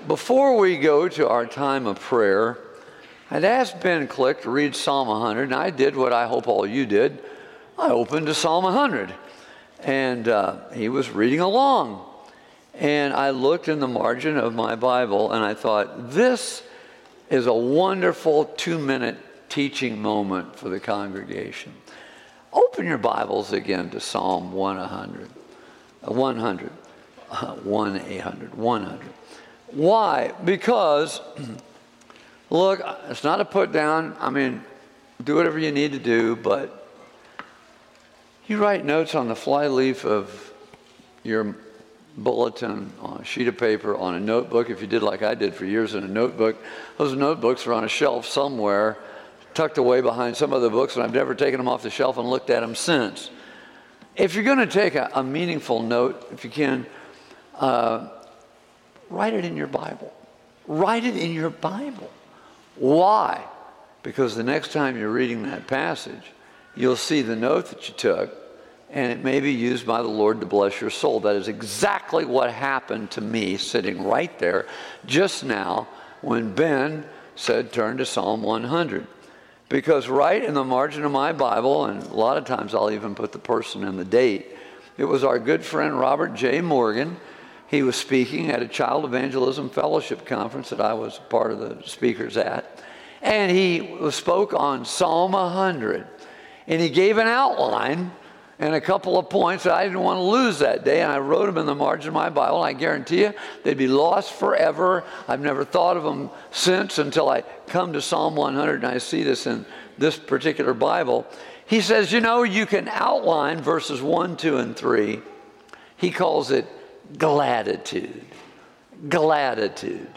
before we go to our time of prayer, I'd asked Ben Click to read Psalm 100, and I did what I hope all you did. I opened to Psalm 100, and he was reading along. And I looked in the margin of my Bible, and I thought, this is a wonderful 2-minute teaching moment for the congregation. Open your Bibles again to Psalm 100. Why? Because, look, it's not a put down. I mean, do whatever you need to do, but you write notes on the flyleaf of your bulletin, on a sheet of paper, on a notebook. If you did like I did for years in a notebook, those notebooks are on a shelf somewhere, tucked away behind some other books, and I've never taken them off the shelf and looked at them since. If you're going to take a meaningful note, if you can, write it in your Bible. Write it in your Bible. Why? Because the next time you're reading that passage, you'll see the note that you took, and it may be used by the Lord to bless your soul. That is exactly what happened to me sitting right there just now when Ben said, turn to Psalm 100. Because right in the margin of my Bible, and a lot of times I'll even put the person and the date, it was our good friend Robert J. Morgan. He was speaking at a Child Evangelism Fellowship conference that I was part of the speakers at. And he spoke on Psalm 100. And he gave an outline and a couple of points that I didn't want to lose that day. And I wrote them in the margin of my Bible. And I guarantee you, they'd be lost forever. I've never thought of them since until I come to Psalm 100 and I see this in this particular Bible. He says, you know, you can outline verses 1, 2, and 3. He calls it gladitude. Gladitude.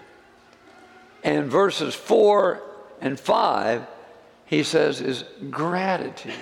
And verses 4 and 5, he says, is gratitude.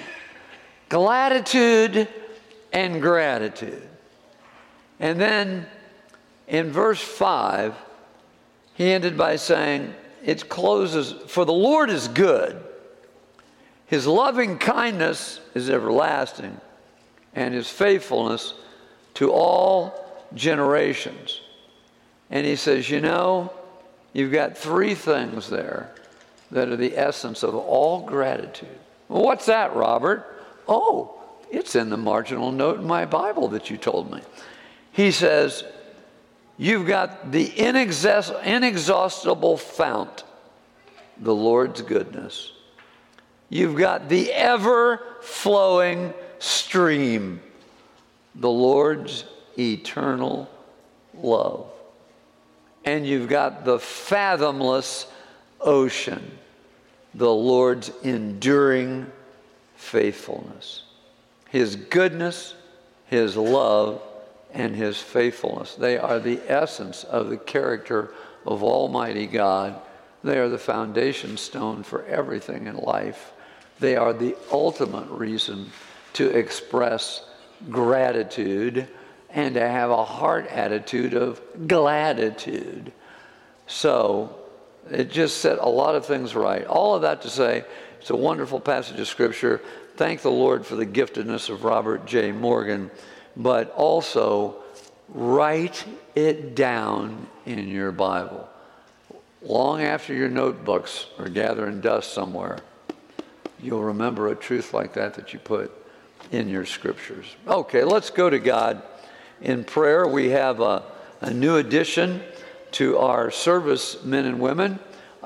Gratitude and gratitude. And then in verse 5, he ended by saying, it closes, for the Lord is good. His loving kindness is everlasting, and his faithfulness to all generations. And he says, you know, you've got 3 things there that are the essence of all gratitude. Well, what's that, Robert? Oh, it's in the marginal note in my Bible that you told me. He says, you've got the inexhaustible fount, the Lord's goodness. You've got the ever-flowing stream, the Lord's eternal love. And you've got the fathomless ocean, the Lord's enduring faithfulness. His goodness, his love, and his faithfulness. They are the essence of the character of Almighty God. They are the foundation stone for everything in life. They are the ultimate reason to express gratitude and to have a heart attitude of gladitude. So it just set a lot of things right. All of that to say, it's a wonderful passage of Scripture. Thank the Lord for the giftedness of Robert J. Morgan, but also write it down in your Bible. Long after your notebooks are gathering dust somewhere, you'll remember a truth like that you put in your Scriptures. Okay, let's go to God in prayer. We have a new addition to our service men and women.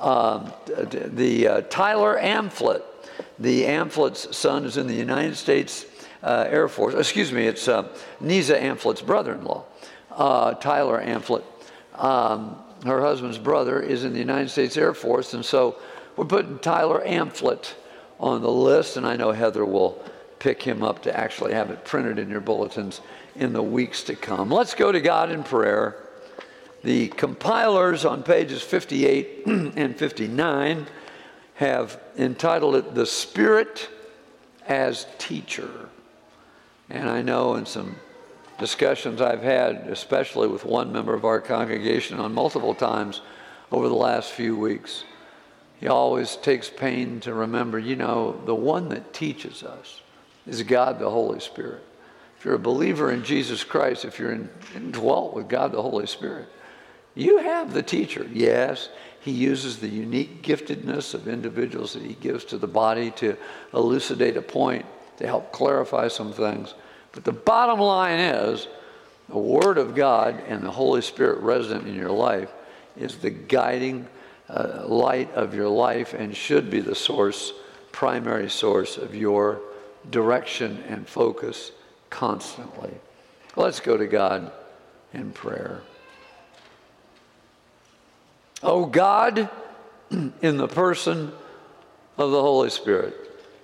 Tyler Amphlett. The Ampflett's son is in the United States Air Force. Excuse me, it's Nisa Ampflett's brother-in-law, Tyler Amphlett. Her husband's brother is in the United States Air Force, and so we're putting Tyler Amphlett on the list, and I know Heather will pick him up to actually have it printed in your bulletins in the weeks to come. Let's go to God in prayer. The compilers on pages 58 and 59 have entitled it, The Spirit as Teacher. And I know in some discussions I've had, especially with one member of our congregation on multiple times over the last few weeks, he always takes pain to remember, you know, the one that teaches us is God the Holy Spirit. If you're a believer in Jesus Christ, if you're indwelt with God the Holy Spirit, You have the teacher. Yes, he uses the unique giftedness of individuals that he gives to the body to elucidate a point, to help clarify some things. But the bottom line is, the Word of God and the Holy Spirit resident in your life is the guiding light of your life and should be the source, primary source of your direction and focus constantly. Let's go to God in prayer. Oh God, in the person of the Holy Spirit,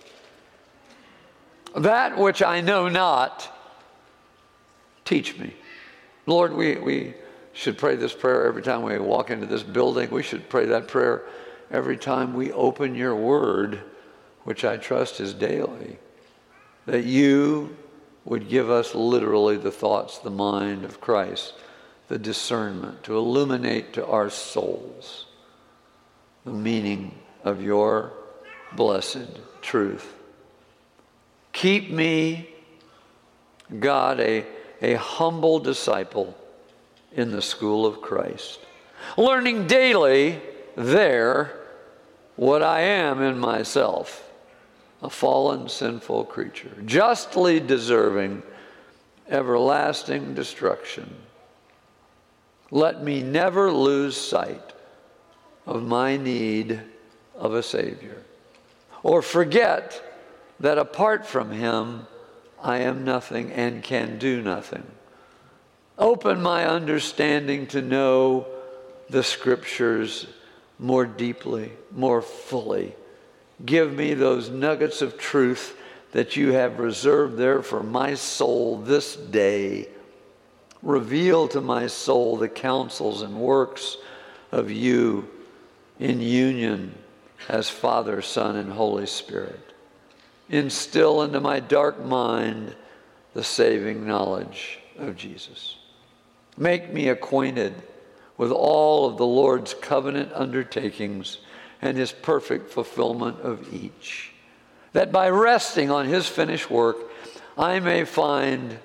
that which I know not, teach me. Lord, we should pray this prayer every time we walk into this building. We should pray that prayer every time we open your word, which I trust is daily, that you would give us literally the thoughts, the mind of Christ, the discernment to illuminate to our souls the meaning of your blessed truth. Keep me, God, a humble disciple in the school of Christ, learning daily there what I am in myself, a fallen, sinful creature, justly deserving everlasting destruction. Let me never lose sight of my need of a Savior, or forget that apart from him, I am nothing and can do nothing. Open my understanding to know the Scriptures more deeply, more fully. Give me those nuggets of truth that you have reserved there for my soul this day. Reveal to my soul the counsels and works of you in union as Father, Son, and Holy Spirit. Instill into my dark mind the saving knowledge of Jesus. Make me acquainted with all of the Lord's covenant undertakings and his perfect fulfillment of each, that by resting on his finished work, I may find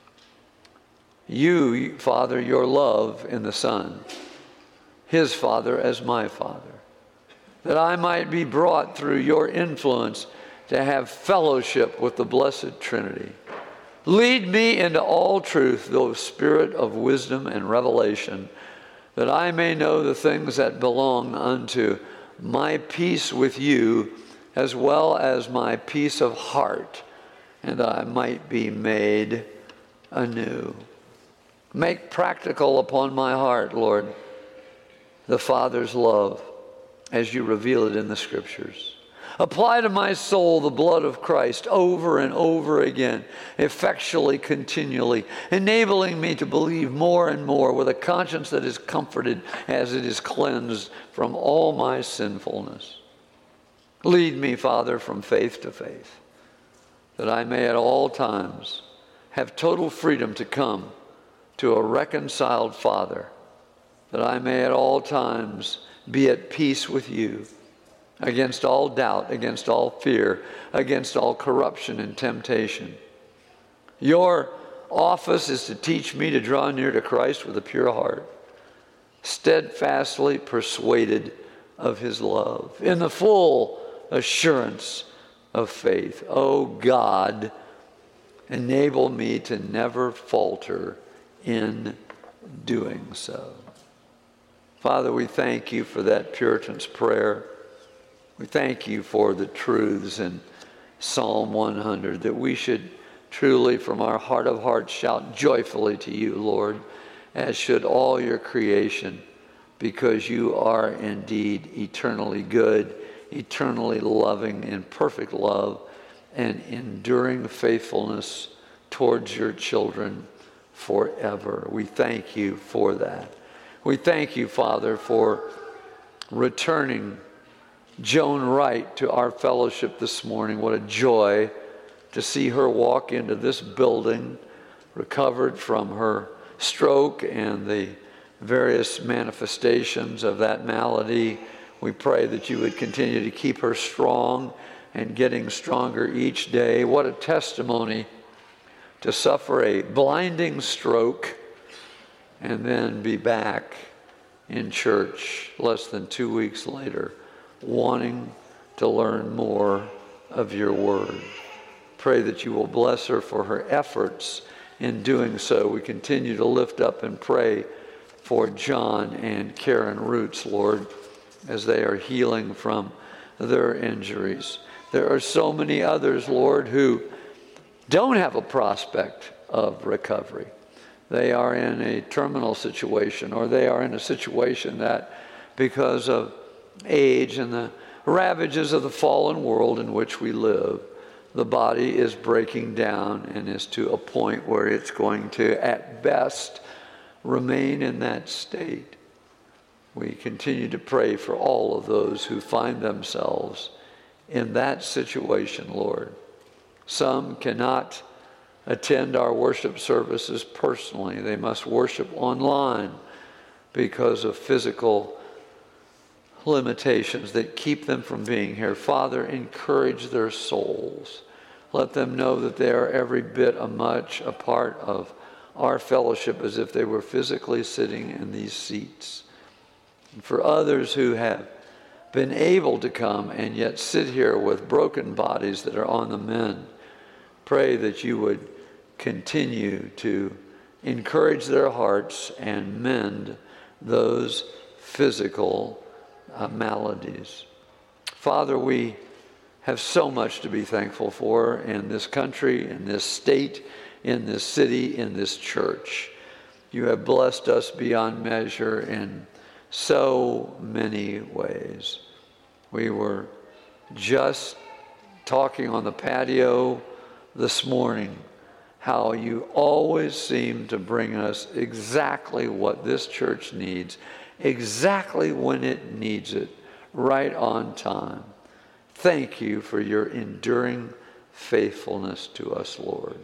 you, Father, your love in the Son, his Father as my Father, that I might be brought through your influence to have fellowship with the blessed Trinity. Lead me into all truth, the spirit of wisdom and revelation, that I may know the things that belong unto my peace with you, as well as my peace of heart, and that I might be made anew. Make practical upon my heart, Lord, the Father's love as you reveal it in the Scriptures. Apply to my soul the blood of Christ over and over again, effectually, continually, enabling me to believe more and more with a conscience that is comforted as it is cleansed from all my sinfulness. Lead me, Father, from faith to faith, that I may at all times have total freedom to come to a reconciled Father, that I may at all times be at peace with you, against all doubt, against all fear, against all corruption and temptation. Your office is to teach me to draw near to Christ with a pure heart, steadfastly persuaded of his love, in the full assurance of faith. Oh God, enable me to never falter in doing so. Father, we thank you for that Puritan's prayer. We thank you for the truths in Psalm 100, that we should truly from our heart of hearts shout joyfully to you, Lord, as should all your creation, because you are indeed eternally good, eternally loving in perfect love and enduring faithfulness towards your children forever. We thank you for that. We thank you, Father, for returning Joan Wright to our fellowship this morning. What a joy to see her walk into this building, recovered from her stroke and the various manifestations of that malady. We pray that you would continue to keep her strong and getting stronger each day. What a testimony to suffer a blinding stroke and then be back in church less than 2 weeks later, wanting to learn more of your word. Pray that you will bless her for her efforts in doing so. We continue to lift up and pray for John and Karen Roots, Lord, as they are healing from their injuries. There are so many others, Lord, who don't have a prospect of recovery. They are in a terminal situation, or they are in a situation that, because of age and the ravages of the fallen world in which we live, the body is breaking down and is to a point where it's going to, at best, remain in that state. We continue to pray for all of those who find themselves in that situation, Lord. Some cannot attend our worship services personally. They must worship online because of physical limitations that keep them from being here. Father, encourage their souls. Let them know that they are every bit as much a part of our fellowship as if they were physically sitting in these seats. And for others who have been able to come and yet sit here with broken bodies that are on the mend, pray that you would continue to encourage their hearts and mend those physical maladies. Father, we have so much to be thankful for in this country, in this state, in this city, in this church. You have blessed us beyond measure in so many ways. We were just talking on the patio this morning how you always seem to bring us exactly what this church needs, exactly when it needs it, right on time. Thank you for your enduring faithfulness to us, Lord.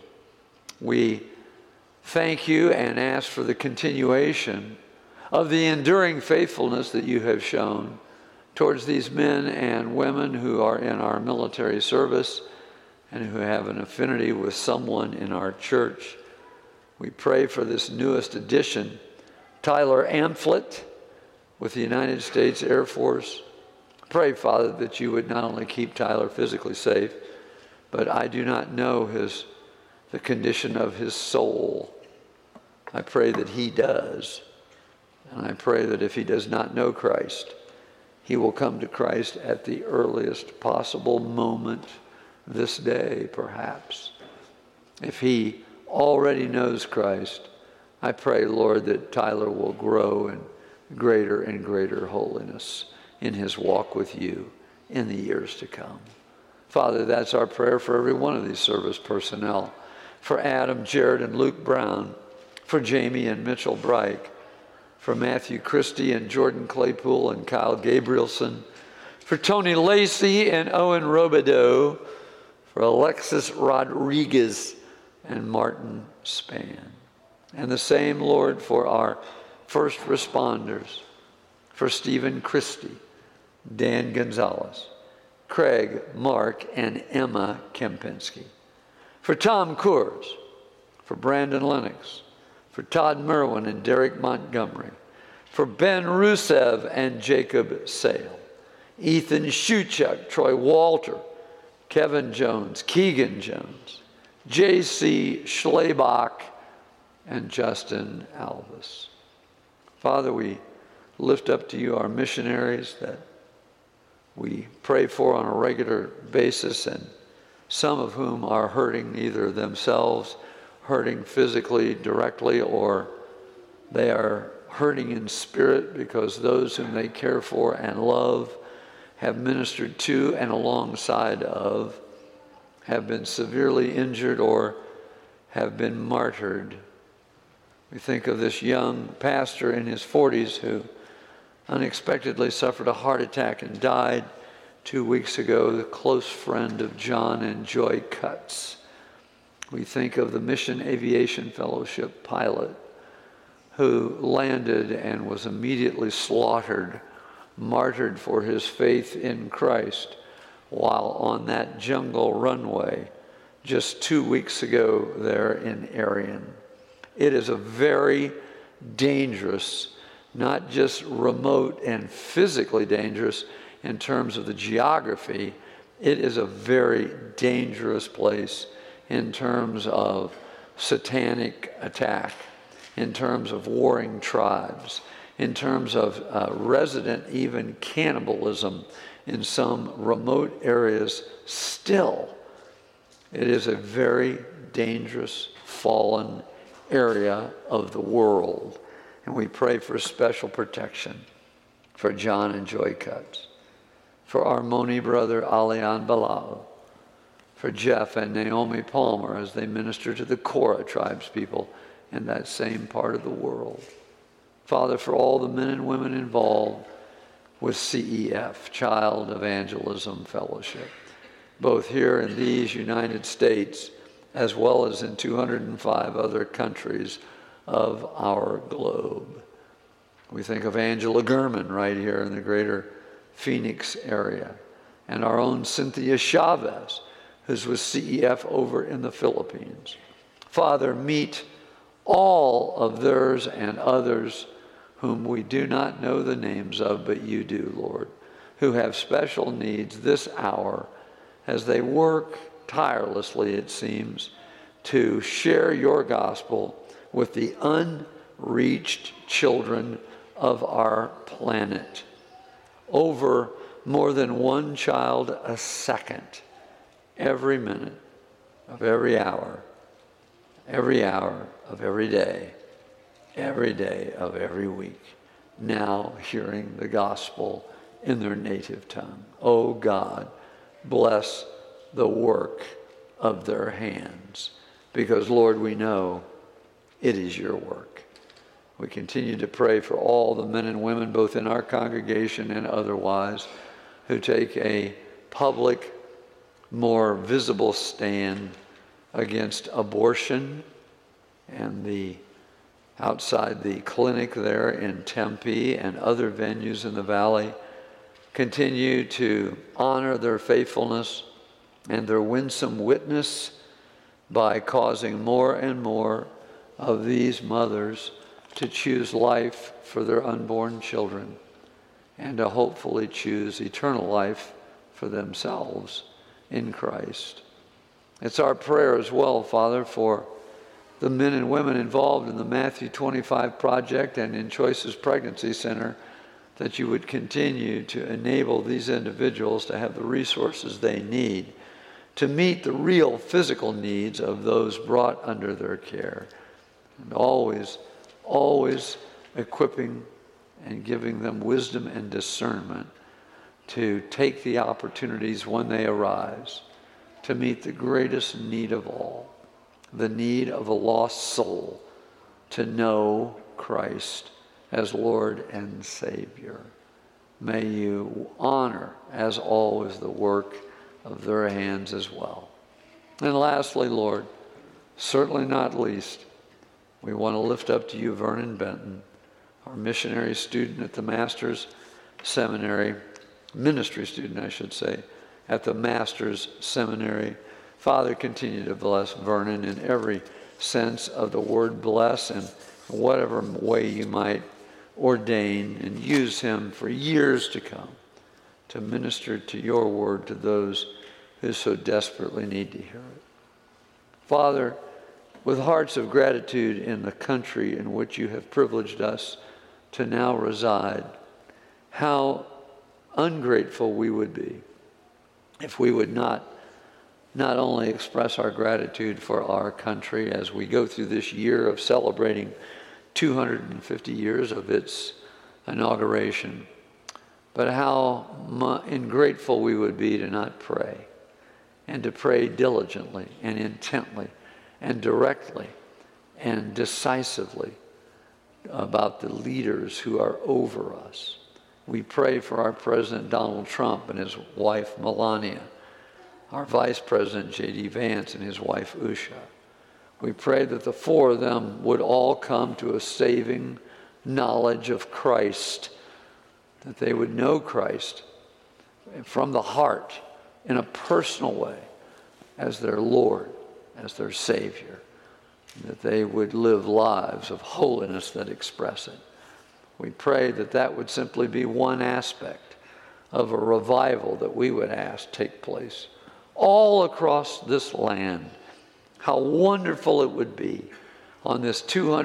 We thank you and ask for the continuation of the enduring faithfulness that you have shown towards these men and women who are in our military service and who have an affinity with someone in our church. We pray for this newest addition, Tyler Amphlett, with the United States Air Force. Pray, Father, that you would not only keep Tyler physically safe, but I do not know the condition of his soul. I pray that he does. And I pray that if he does not know Christ, he will come to Christ at the earliest possible moment this day, perhaps. If he already knows Christ, I pray, Lord, that Tyler will grow in greater and greater holiness in his walk with you in the years to come. Father, that's our prayer for every one of these service personnel, for Adam, Jared, and Luke Brown, for Jamie and Mitchell Bright, for Matthew Christie and Jordan Claypool and Kyle Gabrielson, for Tony Lacey and Owen Robideau, for Alexis Rodriguez and Martin Spann. And the same, Lord, for our first responders, for Stephen Christie, Dan Gonzalez, Craig, Mark, and Emma Kempinski, for Tom Coors, for Brandon Lennox, for Todd Merwin and Derek Montgomery, for Ben Rusev and Jacob Sale, Ethan Shuchuk, Troy Walter, Kevin Jones, Keegan Jones, J.C. Schlebach, and Justin Alvis. Father, we lift up to you our missionaries that we pray for on a regular basis, and some of whom are hurting either themselves, hurting physically directly, or they are hurting in spirit because those whom they care for and love, have ministered to and alongside of, have been severely injured or have been martyred. We think of this young pastor in his 40s who unexpectedly suffered a heart attack and died 2 weeks ago, the close friend of John and Joy Cutts. We think of the Mission Aviation Fellowship pilot who landed and was immediately slaughtered, martyred for his faith in Christ while on that jungle runway just 2 weeks ago there in Arion. It is a very dangerous not just remote and physically dangerous in terms of the geography. It is a very dangerous place in terms of satanic attack, in terms of warring tribes, in terms of resident even cannibalism in some remote areas. Still, it is a very dangerous, fallen area of the world. And we pray for special protection for John and Joy Cutts, for our Moni brother Alian Bilal, for Jeff and Naomi Palmer as they minister to the Kora tribes people in that same part of the world. Father, for all the men and women involved with CEF, Child Evangelism Fellowship, both here in these United States as well as in 205 other countries of our globe. We think of Angela Gurman right here in the greater Phoenix area, and our own Cynthia Chavez, who's with CEF over in the Philippines. Father, meet all of theirs and others whom we do not know the names of, but you do, Lord, who have special needs this hour as they work tirelessly, it seems, to share your gospel with the unreached children of our planet. Over more than one child a second, every minute of every hour of every day of every week, now hearing the gospel in their native tongue. Oh God, bless the work of their hands, because Lord, we know it is your work. We continue to pray for all the men and women, both in our congregation and otherwise, who take a public, more visible stand against abortion and outside the clinic there in Tempe and other venues in the valley. Continue to honor their faithfulness and their winsome witness by causing more and more of these mothers to choose life for their unborn children and to hopefully choose eternal life for themselves in Christ. It's our prayer as well, Father, for the men and women involved in the Matthew 25 project and in Choices Pregnancy Center, that you would continue to enable these individuals to have the resources they need to meet the real physical needs of those brought under their care. And always equipping and giving them wisdom and discernment to take the opportunities when they arise to meet the greatest need of all, the need of a lost soul to know Christ as Lord and Savior. May you honor, as always, the work of their hands as well. And lastly, Lord, certainly not least, we want to lift up to you Vernon Benton, our missionary student at the Master's Seminary, ministry student, I should say, at the Master's Seminary. Father, continue to bless Vernon in every sense of the word bless, and whatever way you might ordain, and use him for years to come to minister to your word to those who so desperately need to hear it. Father, with hearts of gratitude in the country in which you have privileged us to now reside, how ungrateful we would be if we would not only express our gratitude for our country as we go through this year of celebrating 250 years of its inauguration, but how ungrateful we would be to not pray, and to pray diligently and intently and directly and decisively about the leaders who are over us. We pray for our President Donald Trump and his wife Melania, our Vice President J.D. Vance and his wife Usha. We pray that the four of them would all come to a saving knowledge of Christ, that they would know Christ from the heart in a personal way as their Lord, as their Savior, and that they would live lives of holiness that express it. We pray that that would simply be one aspect of a revival that we would ask take place all across this land. How wonderful it would be on this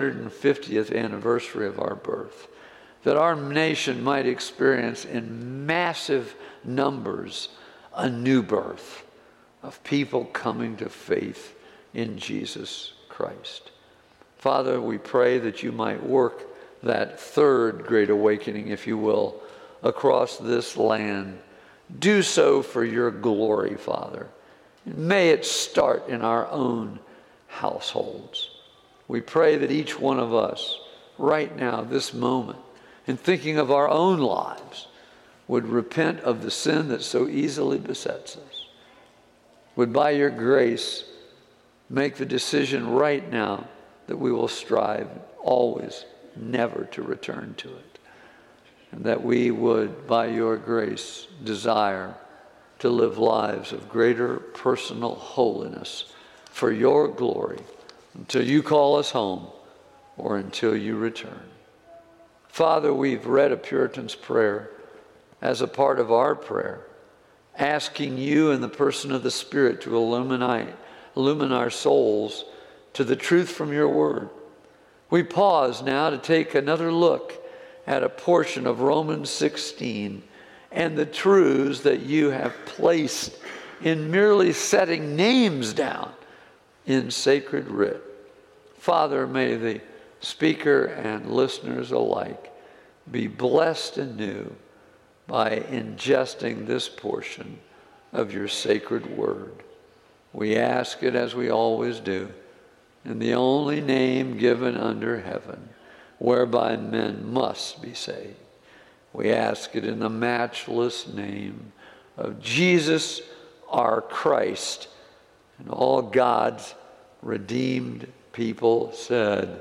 250th anniversary of our birth, that our nation might experience in massive numbers a new birth of people coming to faith in Jesus Christ. Father, we pray that you might work that third great awakening, if you will, across this land. Do so for your glory, Father. May it start in our own households. We pray that each one of us, right now, this moment, in thinking of our own lives, would repent of the sin that so easily besets us. Would by your grace make the decision right now that we will strive always never to return to it. And that we would, by your grace, desire to live lives of greater personal holiness for your glory until you call us home or until you return. Father, we've read a Puritan's prayer as a part of our prayer, asking you in the person of the Spirit to illumine our souls to the truth from your word. We pause now to take another look at a portion of Romans 16 and the truths that you have placed in merely setting names down in sacred writ. Father, may the speaker and listeners alike be blessed anew by ingesting this portion of your sacred word. We ask it, as we always do, in the only name given under heaven, whereby men must be saved. We ask it in the matchless name of Jesus, our Christ. And all God's redeemed people said,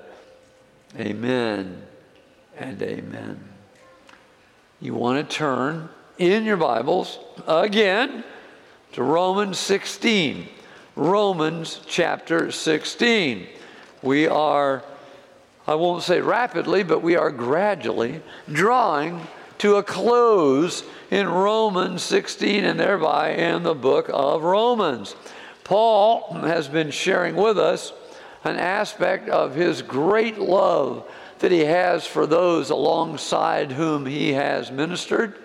amen and amen. You want to turn in your Bibles again to Romans 16. Romans chapter 16. We are, I won't say rapidly, but we are gradually drawing to a close in Romans 16 and thereby in the book of Romans. Paul has been sharing with us an aspect of his great love that he has for those alongside whom he has ministered,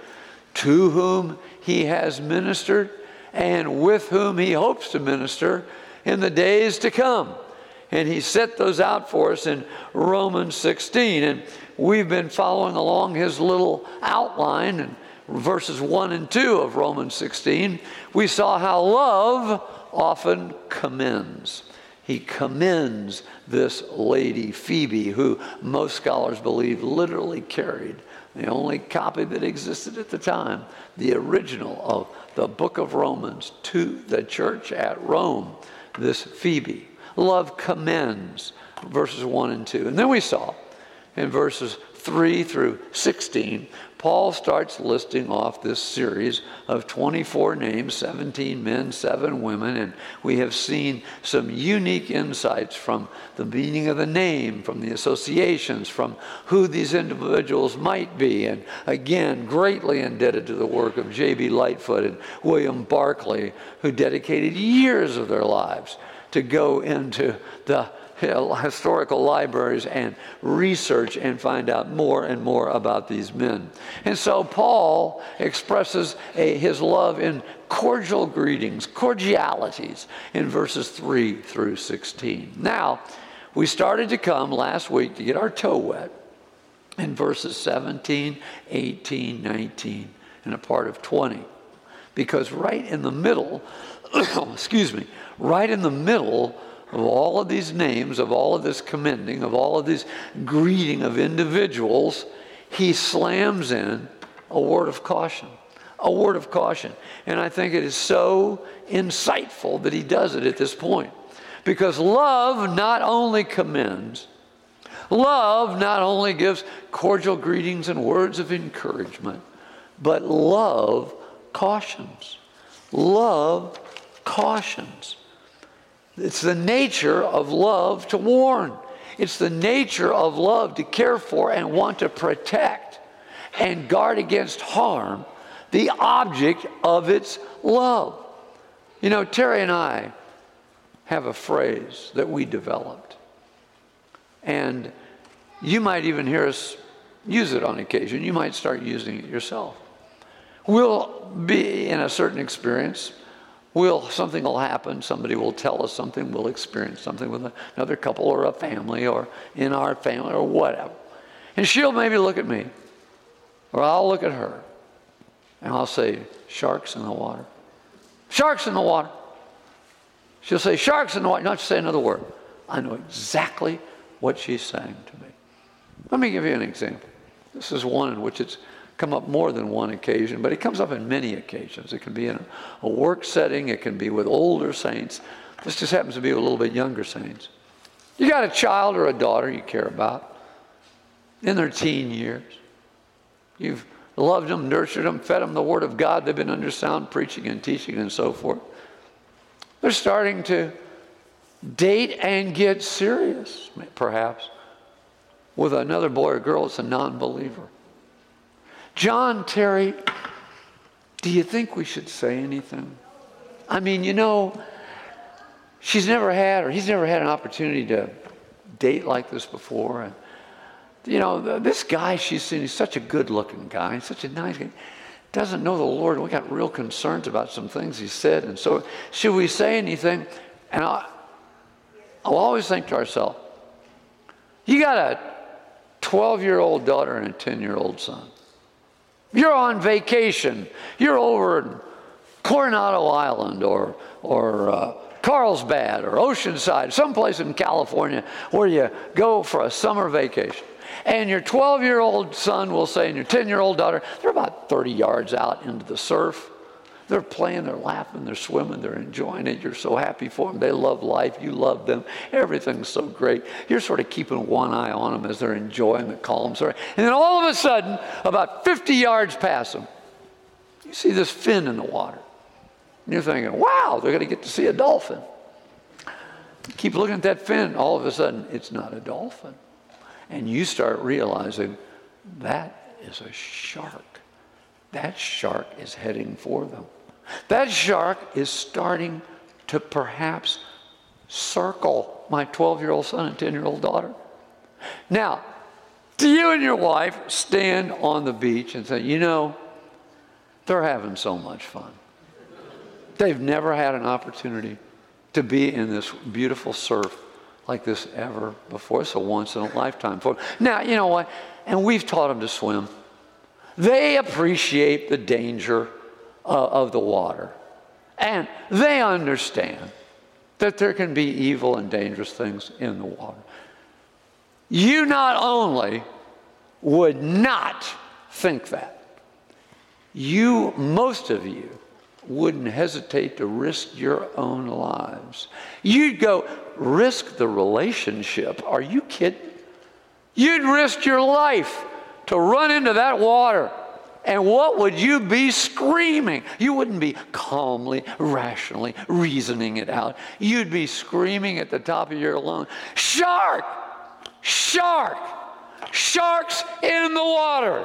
to whom he has ministered, and with whom he hopes to minister in the days to come. And he set those out for us in Romans 16. And we've been following along his little outline in verses 1 and 2 of Romans 16. We saw how love often commends. He commends this lady, Phoebe, who most scholars believe literally carried the only copy that existed at the time, the original of the book of Romans to the church at Rome, this Phoebe. Love commends, verses 1 and 2. And then we saw in verses 3 through 16, Paul starts listing off this series of 24 names, 17 men, 7 women, and we have seen some unique insights from the meaning of the name, from the associations, from who these individuals might be, and again, greatly indebted to the work of J.B. Lightfoot and William Barclay, who dedicated years of their lives to go into the historical libraries and research and find out more and more about these men. And so Paul expresses his love in cordial greetings, cordialities, in verses 3 through 16. Now, we started to come last week to get our toe wet in verses 17, 18, 19, and a part of 20. Because right in the middle, right in the middle of all of these names, of all of this commending, of all of this greeting of individuals, he slams in a word of caution. A word of caution. And I think it is so insightful that he does it at this point. Because love not only commends, love not only gives cordial greetings and words of encouragement, but love cautions. Love cautions. It's the nature of love to warn. It's the nature of love to care for and want to protect and guard against harm the object of its love. You know, Terry and I have a phrase that we developed. And you might even hear us use it on occasion. You might start using it yourself. We'll be in a certain experience. Something will happen. Somebody will tell us something. We'll experience something with another couple or a family or in our family or whatever. And she'll maybe look at me, or I'll look at her, and I'll say, sharks in the water. Sharks in the water. She'll say, sharks in the water. Not to say another word. I know exactly what she's saying to me. Let me give you an example. This is one in which it's come up more than one occasion, but it comes up in many occasions. It can be in a work setting. It can be with older saints. This just happens to be with a little bit younger saints. You got a child or a daughter you care about in their teen years. You've loved them, nurtured them, fed them the Word of God. They've been under sound preaching and teaching and so forth. They're starting to date and get serious, perhaps, with another boy or girl that's a non-believer. John, Terry, do you think we should say anything? I mean, you know, he's never had an opportunity to date like this before. And, you know, this guy she's seen, he's such a good-looking guy. He's such a nice guy. Doesn't know the Lord. We got real concerns about some things he said. And so should we say anything? And I'll always think to ourselves, you got a 12-year-old daughter and a 10-year-old son. You're on vacation. You're over in Coronado Island or Carlsbad or Oceanside, someplace in California where you go for a summer vacation. And your 12-year-old son will say, and your 10-year-old daughter, they're about 30 yards out into the surf. They're playing, they're laughing, they're swimming, they're enjoying it. You're so happy for them. They love life. You love them. Everything's so great. You're sort of keeping one eye on them as they're enjoying the calm. And then all of a sudden, about 50 yards past them, you see this fin in the water. And you're thinking, wow, they're going to get to see a dolphin. You keep looking at that fin. All of a sudden, it's not a dolphin. And you start realizing that is a shark. That shark is heading for them. That shark is starting to perhaps circle my 12-year-old son and 10-year-old daughter. Now, do you and your wife stand on the beach and say, you know, they're having so much fun. They've never had an opportunity to be in this beautiful surf like this ever before. It's a once-in-a-lifetime for them. Now, you know what? And we've taught them to swim. They appreciate the danger of the water. And they understand that there can be evil and dangerous things in the water. You not only would not think that, most of you, wouldn't hesitate to risk your own lives. You'd go risk the relationship. Are you kidding? You'd risk your life to run into that water. And what would you be screaming? You wouldn't be calmly, rationally reasoning it out. You'd be screaming at the top of your lungs, shark! Shark! Sharks in the water!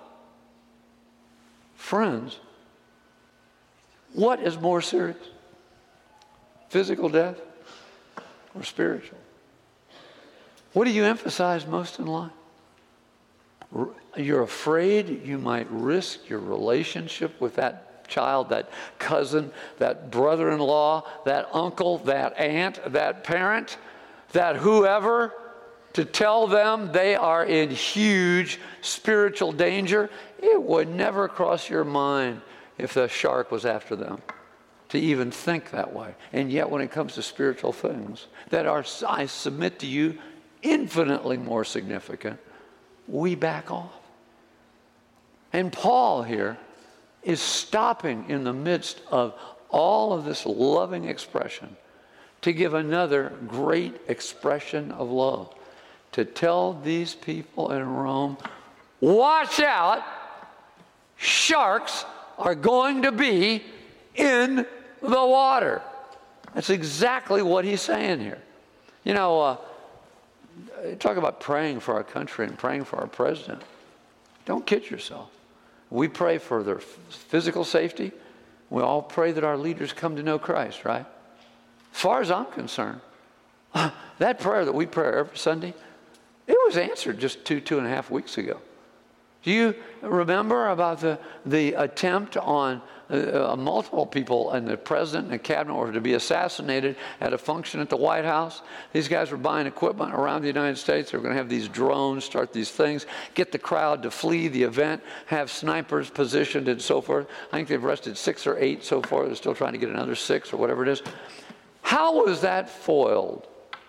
Friends, what is more serious? Physical death or spiritual? What do you emphasize most in life? You're afraid you might risk your relationship with that child, that cousin, that brother-in-law, that uncle, that aunt, that parent, that whoever, to tell them they are in huge spiritual danger. It would never cross your mind if the shark was after them to even think that way. And yet when it comes to spiritual things that are, I submit to you, infinitely more significant, we back off. And Paul here is stopping in the midst of all of this loving expression to give another great expression of love, to tell these people in Rome, watch out, sharks are going to be in the water. That's exactly what he's saying here. You know, talk about praying for our country and praying for our president. Don't kid yourself. We pray for their physical safety. We all pray that our leaders come to know Christ, right? As far as I'm concerned, that prayer that we pray every Sunday, it was answered just 2.5 weeks ago. Do you remember about the attempt on multiple people and the president and the cabinet were to be assassinated at a function at the White House? These guys were buying equipment around the United States. They were going to have these drones, start these things, get the crowd to flee the event, have snipers positioned and so forth. I think they've arrested 6 or 8 so far. They're still trying to get another 6 or whatever it is. How was that foiled?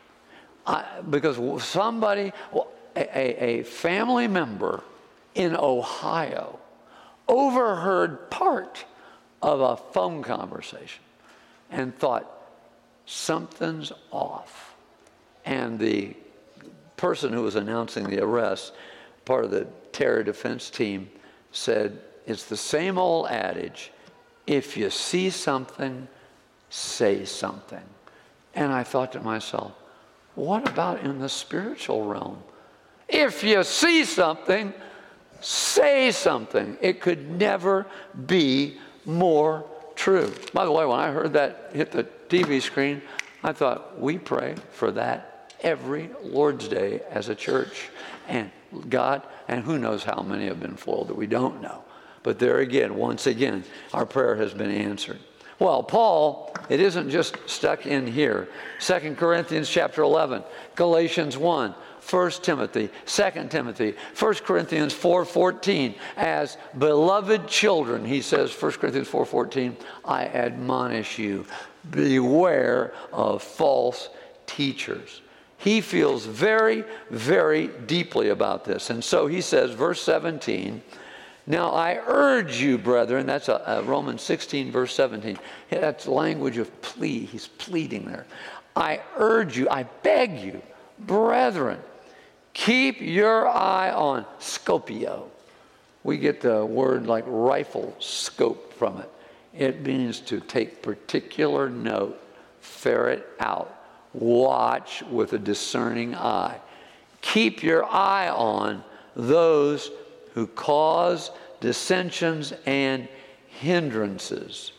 Because somebody, a family member in Ohio overheard part of a phone conversation and thought, something's off. And the person who was announcing the arrest, part of the terror defense team, said, it's the same old adage, if you see something, say something. And I thought to myself, what about in the spiritual realm? If you see something, say something. It could never be more true. By the way, when I heard that hit the TV screen, I thought, we pray for that every Lord's Day as a church. And God, and who knows how many have been foiled that we don't know. But there again, once again, our prayer has been answered. Well, Paul, it isn't just stuck in here. 2 Corinthians chapter 11, Galatians 1, 1 Timothy, 2 Timothy, 1 Corinthians 4:14. As beloved children, he says, 1 Corinthians 4:14, I admonish you, beware of false teachers. He feels very, very deeply about this. And so he says, verse 17, now I urge you, brethren, that's Romans 16, verse 17. That's language of plea. He's pleading there. I urge you, I beg you, brethren, keep your eye on Scopio. We get the word like rifle scope from it. It means to take particular note, ferret out, watch with a discerning eye. Keep your eye on those who cause dissensions and hindrances,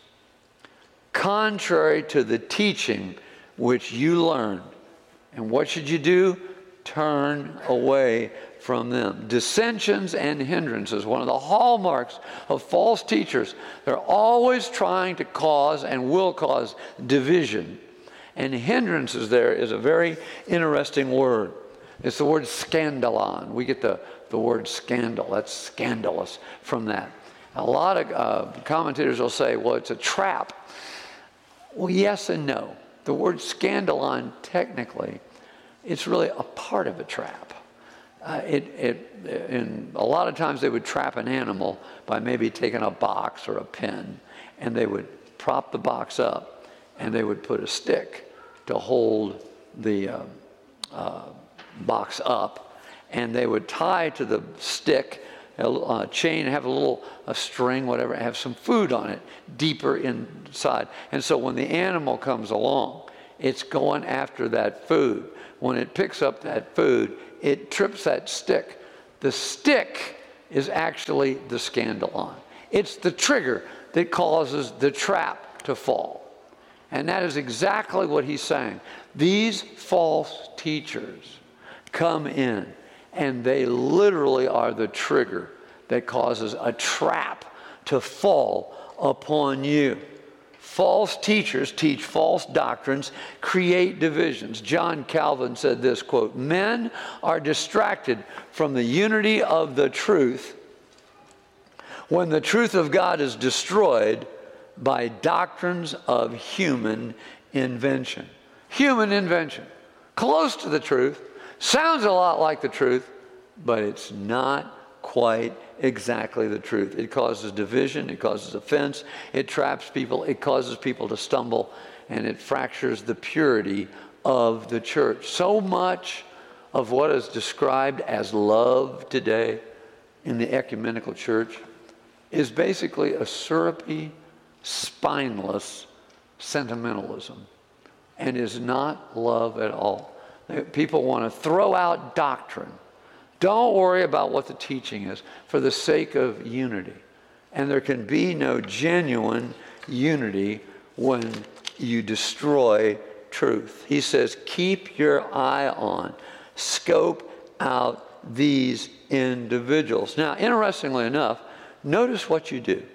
contrary to the teaching which you learned. And what should you do? Turn away from them. Dissensions and hindrances, one of the hallmarks of false teachers. They're always trying to cause and will cause division. And hindrances there is a very interesting word. It's the word scandalon. We get the word scandal. That's scandalous from that. A lot of commentators will say, well, it's a trap. Well, yes and no. The word scandalon, technically, it's really a part of a trap. And a lot of times they would trap an animal by maybe taking a box or a pin, and they would prop the box up, and they would put a stick to hold the box up, and they would tie to the stick a chain, have a string, whatever, have some food on it deeper inside. And so when the animal comes along, it's going after that food. When it picks up that food, it trips that stick. The stick is actually the scandalon. It's the trigger that causes the trap to fall. And that is exactly what he's saying. These false teachers come in, and they literally are the trigger that causes a trap to fall upon you. False teachers teach false doctrines, create divisions. John Calvin said this, quote, men are distracted from the unity of the truth when the truth of God is destroyed by doctrines of human invention. Human invention. Close to the truth. Sounds a lot like the truth, but it's not quite exactly the truth. It causes division, it causes offense, it traps people, it causes people to stumble, and it fractures the purity of the church. So much of what is described as love today in the ecumenical church is basically a syrupy, spineless sentimentalism, and is not love at all. People want to throw out doctrine. Don't worry about what the teaching is for the sake of unity. And there can be no genuine unity when you destroy truth. He says, keep your eye on, scope out these individuals. Now, interestingly enough, notice what you do.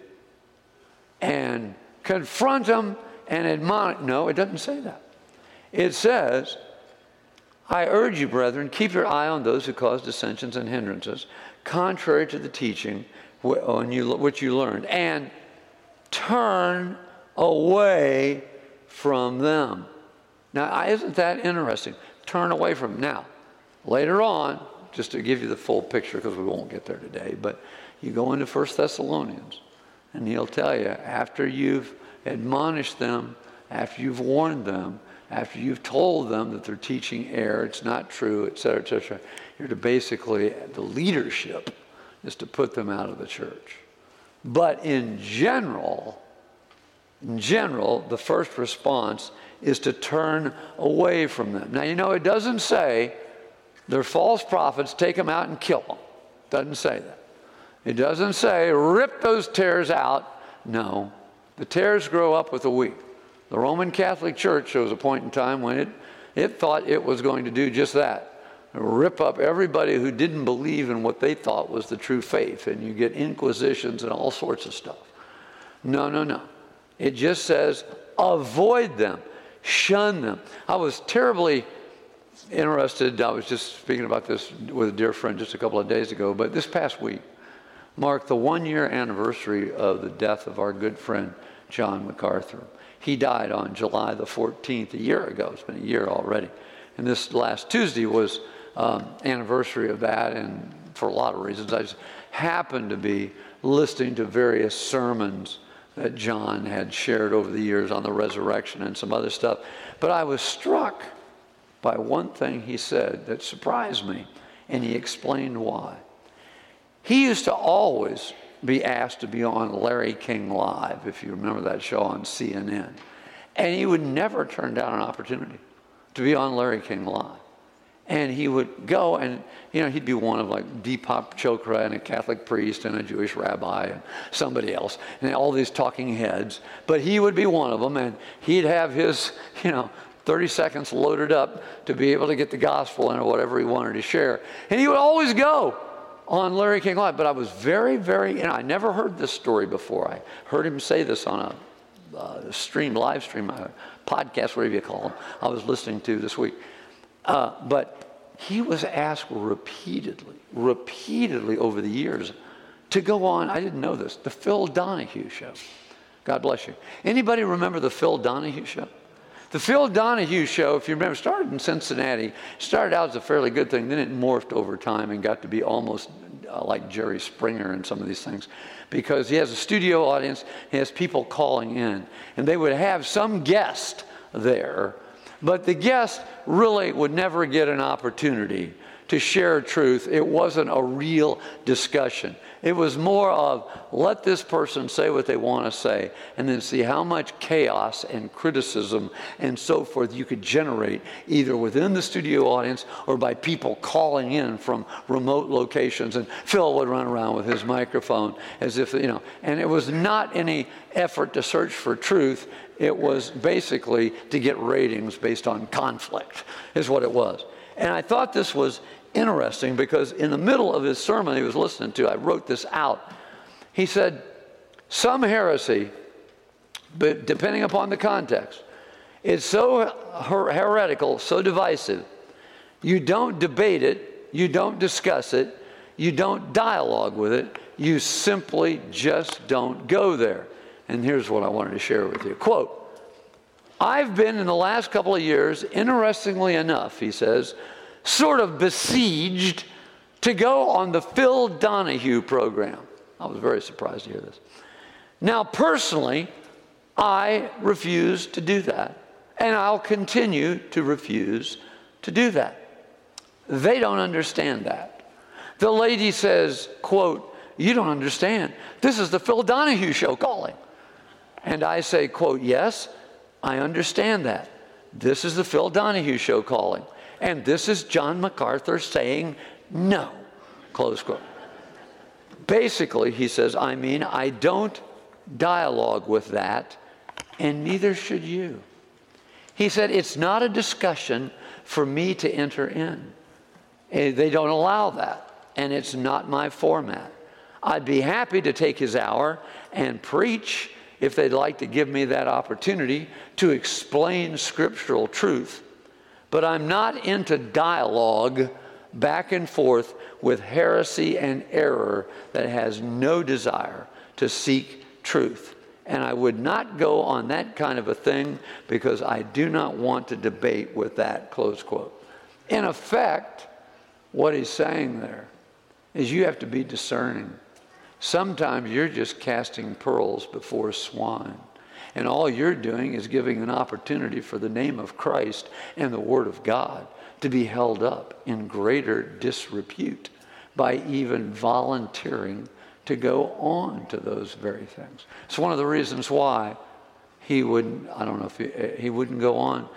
And confront them and admonish. No, it doesn't say that. It says, I urge you, brethren, keep your eye on those who cause dissensions and hindrances, contrary to the teaching which you learned, and turn away from them. Now, isn't that interesting? Turn away from them. Now, later on, just to give you the full picture, because we won't get there today, but you go into 1 Thessalonians, and he'll tell you, after you've admonished them, after you've warned them, after you've told them that they're teaching error, it's not true, et cetera, you're to basically, the leadership is to put them out of the church. But in general, the first response is to turn away from them. Now, you know, it doesn't say they're false prophets, take them out and kill them. It doesn't say that. It doesn't say rip those tares out. No, the tares grow up with the wheat. The Roman Catholic Church, there was a point in time when it thought it was going to do just that. Rip up everybody who didn't believe in what they thought was the true faith. And you get inquisitions and all sorts of stuff. No. It just says avoid them. Shun them. I was terribly interested. I was just speaking about this with a dear friend just a couple of days ago. But this past week marked the 1-year anniversary of the death of our good friend, John MacArthur. He died on July the 14th, a year ago. It's been a year already. And this last Tuesday was anniversary of that. And for a lot of reasons, I just happened to be listening to various sermons that John had shared over the years on the resurrection and some other stuff. But I was struck by one thing he said that surprised me, and he explained why. He used to always be asked to be on Larry King Live, if you remember that show on CNN. And he would never turn down an opportunity to be on Larry King Live. And he would go and, you know, he'd be one of like Deepak Chopra and a Catholic priest and a Jewish rabbi and somebody else and all these talking heads. But he would be one of them, and he'd have his, 30 seconds loaded up to be able to get the gospel in or whatever he wanted to share. And he would always go on Larry King Live. But I was very, I never heard this story before. I heard him say this on a live stream, a podcast, whatever you call them, I was listening to this week. But he was asked repeatedly over the years to go on, I didn't know this, the Phil Donahue Show. God bless you. Anybody remember the Phil Donahue Show? The Phil Donahue Show, if you remember, started in Cincinnati. Started out as a fairly good thing. Then it morphed over time and got to be almost like Jerry Springer and some of these things. Because he has a studio audience, he has people calling in. And they would have some guest there. But the guest really would never get an opportunity to share truth. It wasn't a real discussion. It was more of let this person say what they want to say and then see how much chaos and criticism and so forth you could generate either within the studio audience or by people calling in from remote locations. And Phil would run around with his microphone as if, and it was not any effort to search for truth. It was basically to get ratings based on conflict is what it was. And I thought this was interesting because in the middle of his sermon he was listening to, I wrote this out. He said, some heresy, but depending upon the context, is so heretical, so divisive, you don't debate it, you don't discuss it, you don't dialogue with it, you simply just don't go there. And here's what I wanted to share with you. Quote, I've been in the last couple of years, interestingly enough, he says, sort of besieged to go on the Phil Donahue program. I was very surprised to hear this. Now, personally, I refuse to do that, and I'll continue to refuse to do that. They don't understand that. The lady says, quote, you don't understand. This is the Phil Donahue Show calling. And I say, quote, yes, I understand that. This is the Phil Donahue Show calling. And this is John MacArthur saying no, close quote. Basically, he says, I don't dialogue with that, and neither should you. He said, it's not a discussion for me to enter in. They don't allow that, and it's not my format. I'd be happy to take his hour and preach if they'd like to give me that opportunity to explain scriptural truth. But I'm not into dialogue back and forth with heresy and error that has no desire to seek truth. And I would not go on that kind of a thing because I do not want to debate with that, close quote. In effect, what he's saying there is you have to be discerning. Sometimes you're just casting pearls before swine. And all you're doing is giving an opportunity for the name of Christ and the Word of God to be held up in greater disrepute by even volunteering to go on to those very things. It's one of the reasons why he wouldn't, I don't know if he wouldn't go on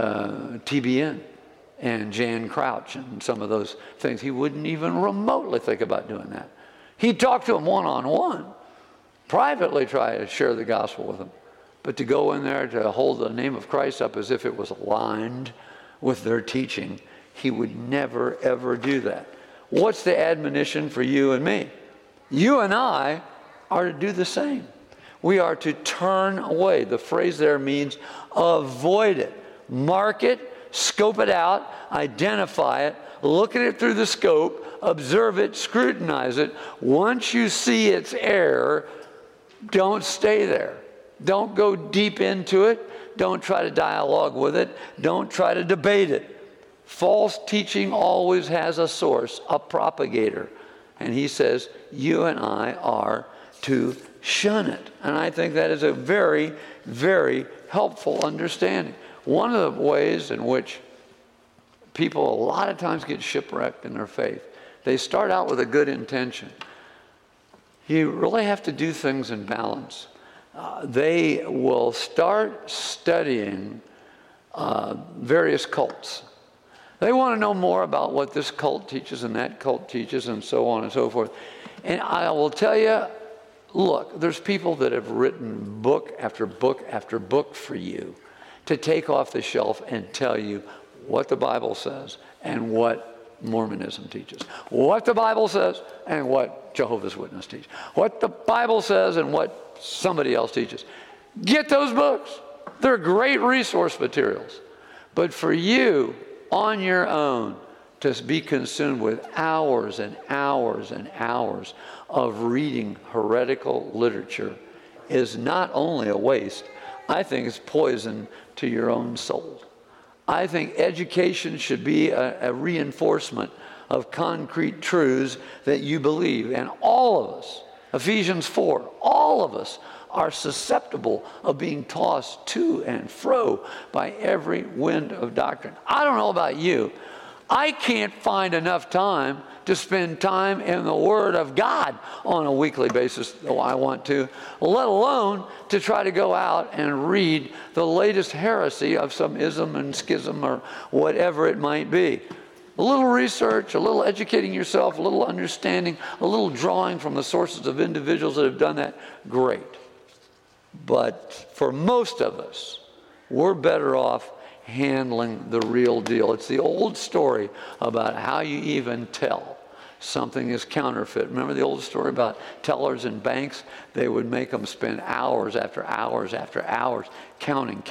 TBN and Jan Crouch and some of those things. He wouldn't even remotely think about doing that. He'd talk to them one-on-one, privately try to share the gospel with them. But to go in there to hold the name of Christ up as if it was aligned with their teaching, he would never, ever do that. What's the admonition for you and me? You and I are to do the same. We are to turn away. The phrase there means avoid it. Mark it, scope it out, identify it, look at it through the scope, observe it, scrutinize it. Once you see its error, don't stay there. Don't go deep into it. Don't try to dialogue with it. Don't try to debate it. False teaching always has a source, a propagator. And he says, you and I are to shun it. And I think that is a very, very helpful understanding. One of the ways in which people a lot of times get shipwrecked in their faith, they start out with a good intention. You really have to do things in balance. They will start studying various cults. They want to know more about what this cult teaches and that cult teaches and so on and so forth. And I will tell you, look, there's people that have written book after book after book for you to take off the shelf and tell you what the Bible says and what Mormonism teaches. What the Bible says and what Jehovah's Witnesses teach. What the Bible says and what somebody else teaches. Get those books. They're great resource materials. But for you, on your own, to be consumed with hours and hours and hours of reading heretical literature is not only a waste, I think it's poison to your own soul. I think education should be a reinforcement of concrete truths that you believe. And all of us, Ephesians 4, all of us are susceptible of being tossed to and fro by every wind of doctrine. I don't know about you. I can't find enough time to spend time in the Word of God on a weekly basis, though I want to, let alone to try to go out and read the latest heresy of some ism and schism or whatever it might be. A little research, a little educating yourself, a little understanding, a little drawing from the sources of individuals that have done that, great. But for most of us, we're better off handling the real deal. It's the old story about how you even tell something is counterfeit. Remember the old story about tellers in banks? They would make them spend hours after hours after hours counting,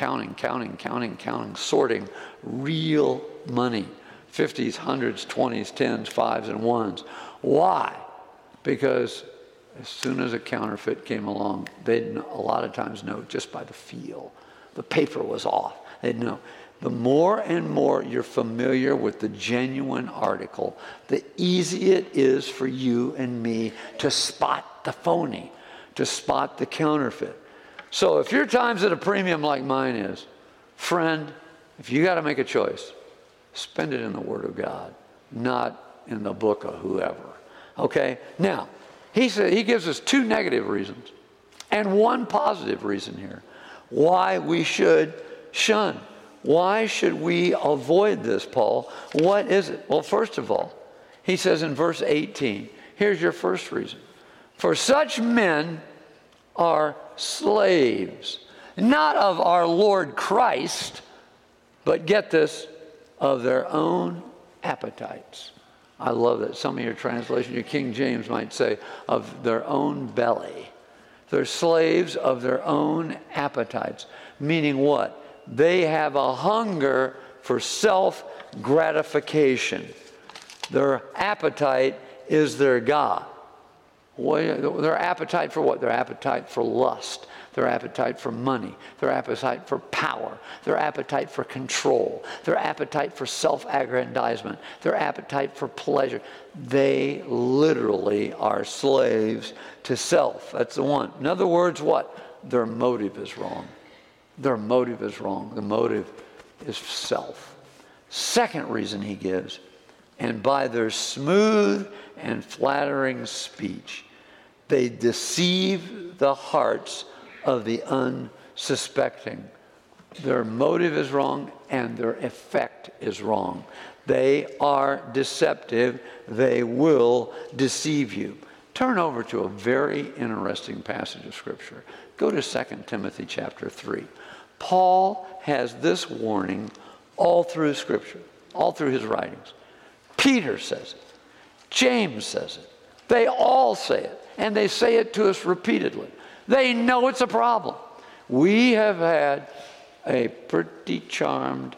sorting real money. 50s, 100s, 20s, 10s, 5s, and 1s. Why? Because as soon as a counterfeit came along, they'd a lot of times know just by the feel. The paper was off. They'd know. The more and more you're familiar with the genuine article, the easier it is for you and me to spot the phony, to spot the counterfeit. So if your time's at a premium like mine is, friend, if you got to make a choice, spend it in the Word of God, not in the book of whoever. Okay? Now, he gives us 2 negative reasons and 1 positive reason here why we should shun. Why should we avoid this, Paul? What is it? Well, first of all, he says in verse 18, here's your first reason. For such men are slaves, not of our Lord Christ, but get this, of their own appetites. I love that. Some of your translation, your King James might say, of their own belly. They're slaves of their own appetites. Meaning what? They have a hunger for self-gratification. Their appetite is their God. Their appetite for what? Their appetite for lust. Their appetite for money. Their appetite for power. Their appetite for control. Their appetite for self-aggrandizement. Their appetite for pleasure. They literally are slaves to self. That's the one. In other words, what? Their motive is wrong. Their motive is wrong. The motive is self. Second reason he gives, and by their smooth and flattering speech, they deceive the hearts of the unsuspecting. Their motive is wrong and their effect is wrong. They are deceptive. They will deceive you. Turn over to a very interesting passage of Scripture. Go to 2 Timothy chapter 3. Paul has this warning all through Scripture, all through his writings. Peter says it. James says it. They all say it. And they say it to us repeatedly. They know it's a problem. We have had a pretty charmed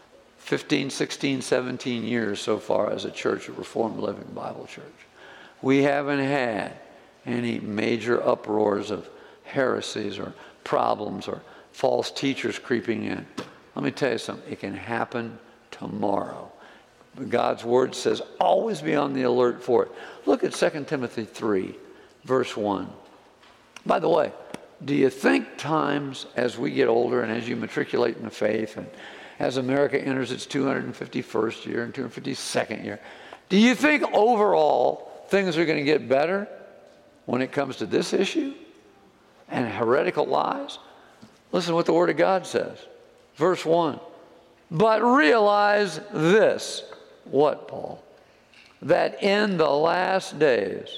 15, 16, 17 years so far as a church, a Reformed Living Bible Church. We haven't had any major uproars of heresies or problems or false teachers creeping in. Let me tell you something. It can happen tomorrow. God's Word says always be on the alert for it. Look at 2 Timothy 3, verse 1. By the way, do you think times as we get older and as you matriculate in the faith and as America enters its 251st year and 252nd year, do you think overall things are going to get better when it comes to this issue and heretical lies? Listen to what the Word of God says. Verse 1. But realize this. What, Paul? That in the last days,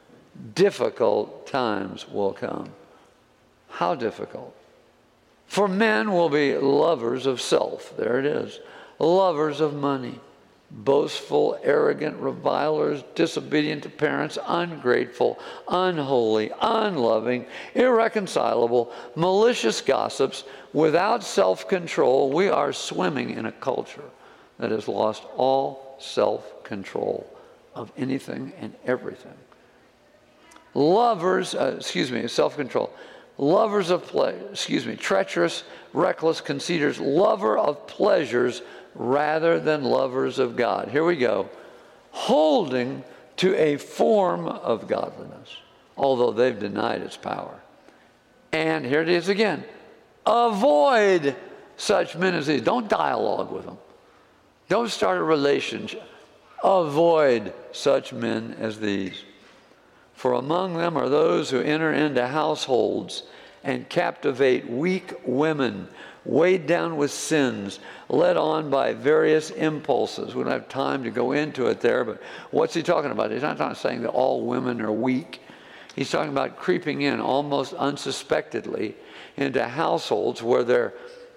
difficult times will come. How difficult? For men will be lovers of self. There it is. Lovers of money. Boastful, arrogant, revilers, disobedient to parents, ungrateful, unholy, unloving, irreconcilable, malicious gossips, without self-control. We are swimming in a culture that has lost all self-control of anything and everything. Self-control. Lovers of treacherous, reckless, conceiters, lover of pleasures rather than lovers of God. Here we go. Holding to a form of godliness, although they've denied its power. And here it is again. Avoid such men as these. Don't dialogue with them. Don't start a relationship. Avoid such men as these. For among them are those who enter into households and captivate weak women, weighed down with sins, led on by various impulses. We don't have time to go into it there, but what's he talking about? He's not saying that all women are weak. He's talking about creeping in almost unsuspectedly into households where there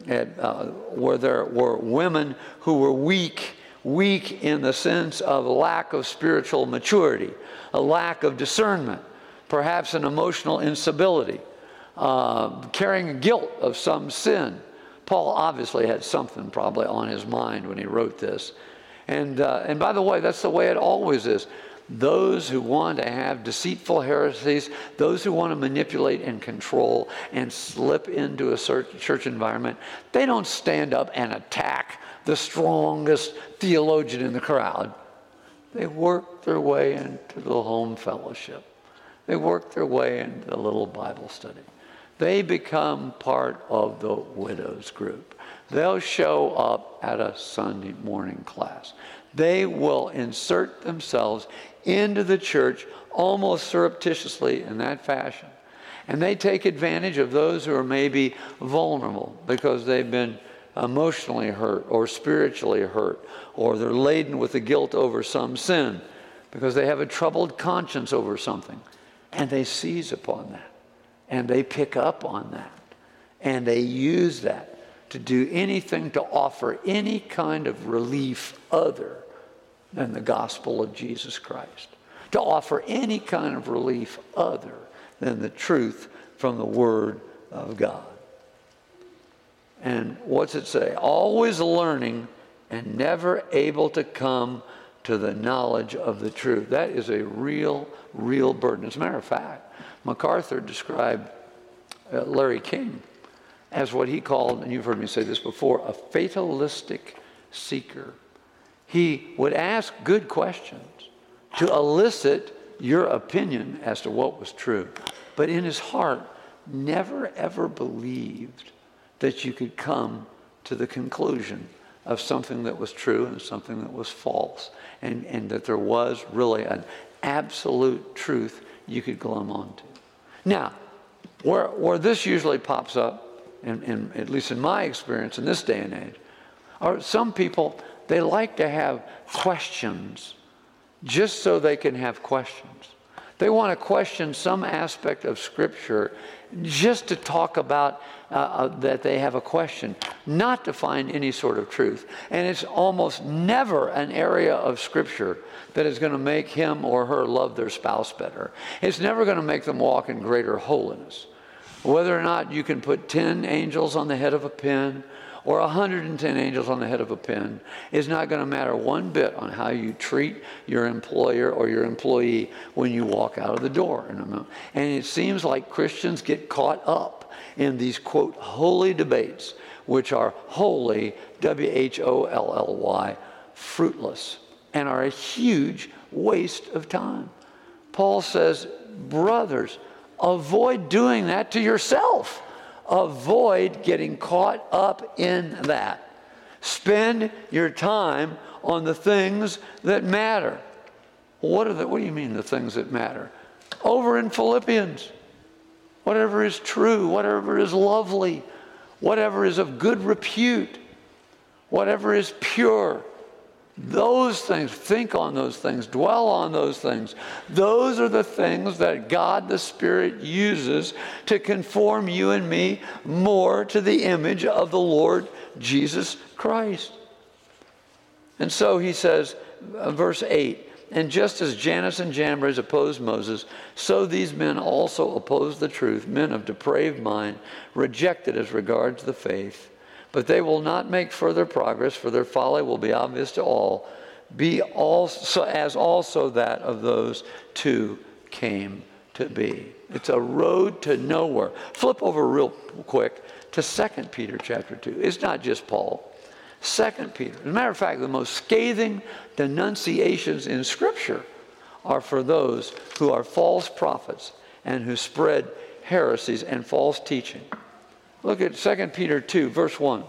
were women who were weak in the sense of lack of spiritual maturity, a lack of discernment, perhaps an emotional instability, carrying guilt of some sin. Paul obviously had something probably on his mind when he wrote this. And by the way, that's the way it always is. Those who want to have deceitful heresies, those who want to manipulate and control and slip into a church environment, they don't stand up and attack the strongest theologian in the crowd. They work their way into the home fellowship. They work their way into the little Bible study. They become part of the widows group. They'll show up at a Sunday morning class. They will insert themselves into the church almost surreptitiously in that fashion. And they take advantage of those who are maybe vulnerable because they've been emotionally hurt or spiritually hurt, or they're laden with the guilt over some sin because they have a troubled conscience over something. And they seize upon that, and they pick up on that, and they use that to do anything to offer any kind of relief other than the gospel of Jesus Christ, to offer any kind of relief other than the truth from the Word of God. And what's it say? Always learning and never able to come to the knowledge of the truth. That is a real, real burden. As a matter of fact, MacArthur described Larry King as what he called, and you've heard me say this before, a fatalistic seeker. He would ask good questions to elicit your opinion as to what was true, but in his heart never ever believed that you could come to the conclusion of something that was true and something that was false, and that there was really an absolute truth you could glom onto. Now, where this usually pops up, and at least in my experience in this day and age, are some people, they like to have questions just so they can have questions. They want to question some aspect of Scripture just to talk about that they have a question, not to find any sort of truth. And it's almost never an area of Scripture that is going to make him or her love their spouse better. It's never going to make them walk in greater holiness. Whether or not you can put 10 angels on the head of a pin or 110 angels on the head of a pin is not going to matter one bit on how you treat your employer or your employee when you walk out of the door. And it seems like Christians get caught up in these, quote, holy debates, which are wholly, W-H-O-L-L-Y, fruitless, and are a huge waste of time. Paul says, brothers, avoid doing that to yourself. Avoid getting caught up in that. Spend your time on the things that matter. What do you mean, the things that matter? Over in Philippians, whatever is true, whatever is lovely, whatever is of good repute, whatever is pure, those things, think on those things, dwell on those things. Those are the things that God the Spirit uses to conform you and me more to the image of the Lord Jesus Christ. And so he says, verse 8, and just as Jannes and Jambres opposed Moses, so these men also opposed the truth, men of depraved mind, rejected as regards the faith. But they will not make further progress, for their folly will be obvious to all, as also that of those two came to be. It's a road to nowhere. Flip over real quick to 2 Peter chapter 2. It's not just Paul. 2 Peter. As a matter of fact, the most scathing denunciations in Scripture are for those who are false prophets and who spread heresies and false teaching. Look at 2 Peter 2, verse 1.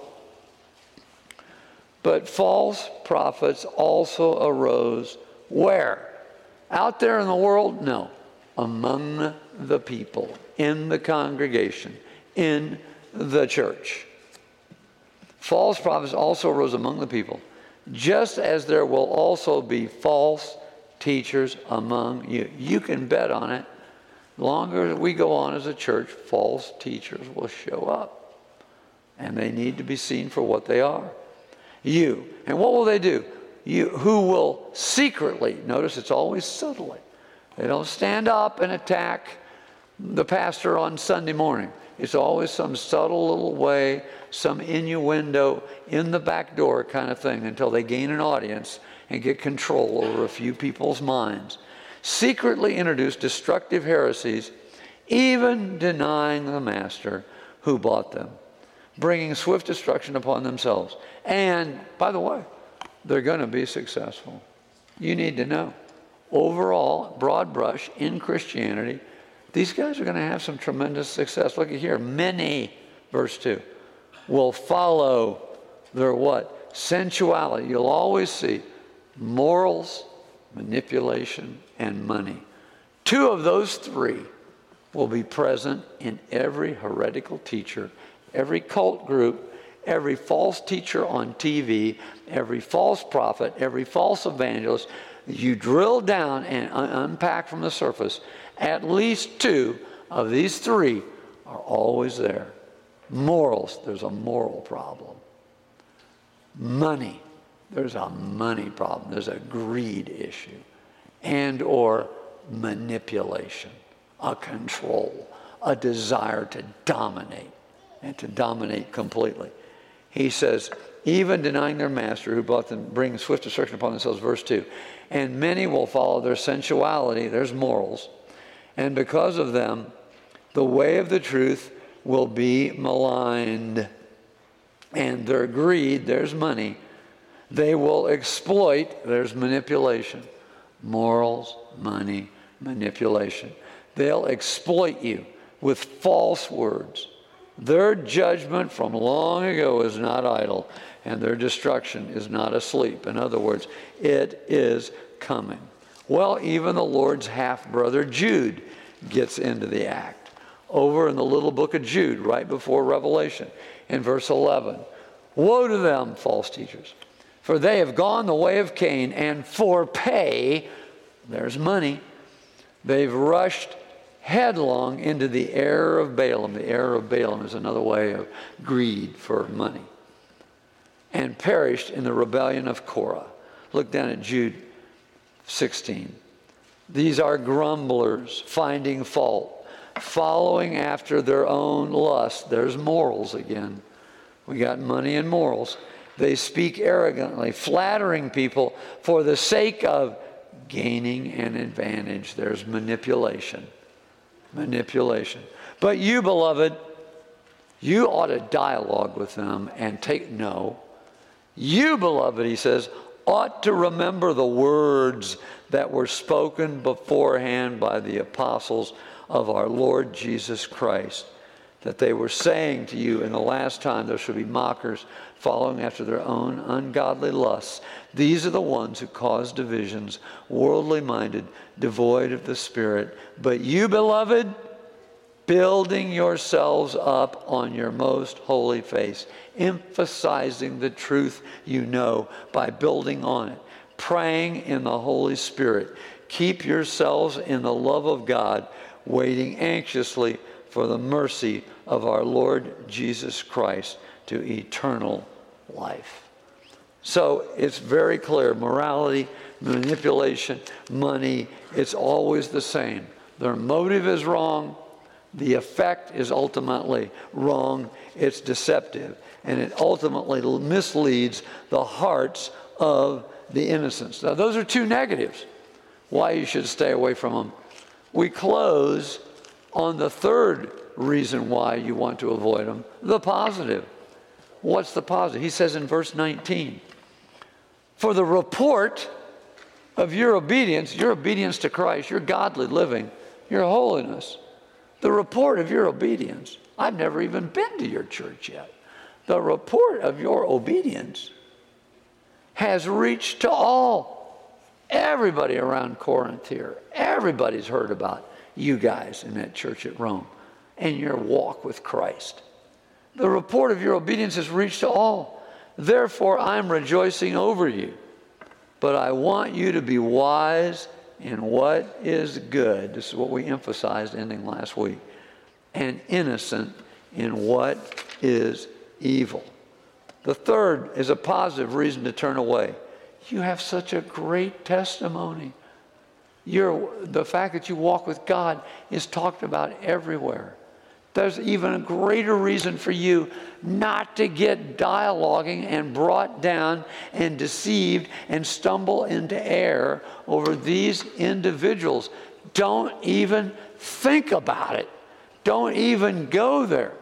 But false prophets also arose where? Out there in the world? No. Among the people, in the congregation, in the church. False prophets also arose among the people, just as there will also be false teachers among you. You can bet on it. The longer we go on as a church, false teachers will show up. And they need to be seen for what they are. You. And what will they do? You who will secretly, notice it's always subtly. They don't stand up and attack the pastor on Sunday morning. It's always some subtle little way, some innuendo in the back door kind of thing until they gain an audience and get control over a few people's minds. Secretly introduce destructive heresies, even denying the master who bought them, bringing swift destruction upon themselves. And, by the way, they're going to be successful. You need to know. Overall, broad brush in Christianity, these guys are going to have some tremendous success. Look at here. Many, verse 2, will follow their what? Sensuality. You'll always see morals, manipulation, and money. Two of those three will be present in every heretical teacher, every cult group, every false teacher on TV, every false prophet, every false evangelist, you drill down and unpack from the surface, at least 2 of these 3 are always there. Morals, there's a moral problem. Money, there's a money problem. There's a greed issue. And or manipulation, a control, a desire to dominate, and to dominate completely. He says, even denying their master who brought them, bring swift destruction upon themselves, verse 2. And many will follow their sensuality, there's morals, and because of them, the way of the truth will be maligned. And their greed, there's money, they will exploit, there's manipulation. Morals, money, manipulation. They'll exploit you with false words. Their judgment from long ago is not idle, and their destruction is not asleep. In other words, it is coming. Well, even the Lord's half-brother Jude gets into the act. Over in the little book of Jude, right before Revelation, in verse 11. Woe to them, false teachers, for they have gone the way of Cain, and for pay, there's money, they've rushed headlong into the error of Balaam. The error of Balaam is another way of greed for money. And perished in the rebellion of Korah. Look down at Jude 16. These are grumblers, finding fault, following after their own lust. There's morals again. We got money and morals. They speak arrogantly, flattering people for the sake of gaining an advantage. There's manipulation. Manipulation. But you, beloved, you ought to dialogue with them and take no. You, beloved, he says, ought to remember the words that were spoken beforehand by the apostles of our Lord Jesus Christ, that they were saying to you, in the last time there shall be mockers following after their own ungodly lusts. These are the ones who cause divisions, worldly minded, devoid of the Spirit. But you, beloved, building yourselves up on your most holy faith, emphasizing the truth you know by building on it, praying in the Holy Spirit. Keep yourselves in the love of God, waiting anxiously for the mercy of our Lord Jesus Christ to eternal life. So it's very clear. Morality, manipulation, money, it's always the same. Their motive is wrong. The effect is ultimately wrong. It's deceptive. And it ultimately misleads the hearts of the innocents. Now, those are 2 negatives. Why you should stay away from them. We close on the 3rd reason why you want to avoid them, the positive. What's the positive? He says in verse 19, for the report of your obedience to Christ, your godly living, your holiness, the report of your obedience. I've never even been to your church yet. The report of your obedience has reached to all. Everybody around Corinth here, everybody's heard about you guys in that church at Rome and your walk with Christ. The report of your obedience has reached to all. Therefore, I'm rejoicing over you. But I want you to be wise in what is good. This is what we emphasized ending last week. And innocent in what is evil. The 3rd is a positive reason to turn away. You have such a great testimony. The fact that you walk with God is talked about everywhere. There's even a greater reason for you not to get dialoguing and brought down and deceived and stumble into error over these individuals. Don't even think about it. Don't even go there.